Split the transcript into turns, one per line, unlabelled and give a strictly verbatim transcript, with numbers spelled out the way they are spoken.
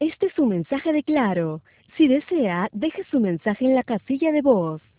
Este es un mensaje de Claro. Si desea, deje su mensaje en la casilla de voz.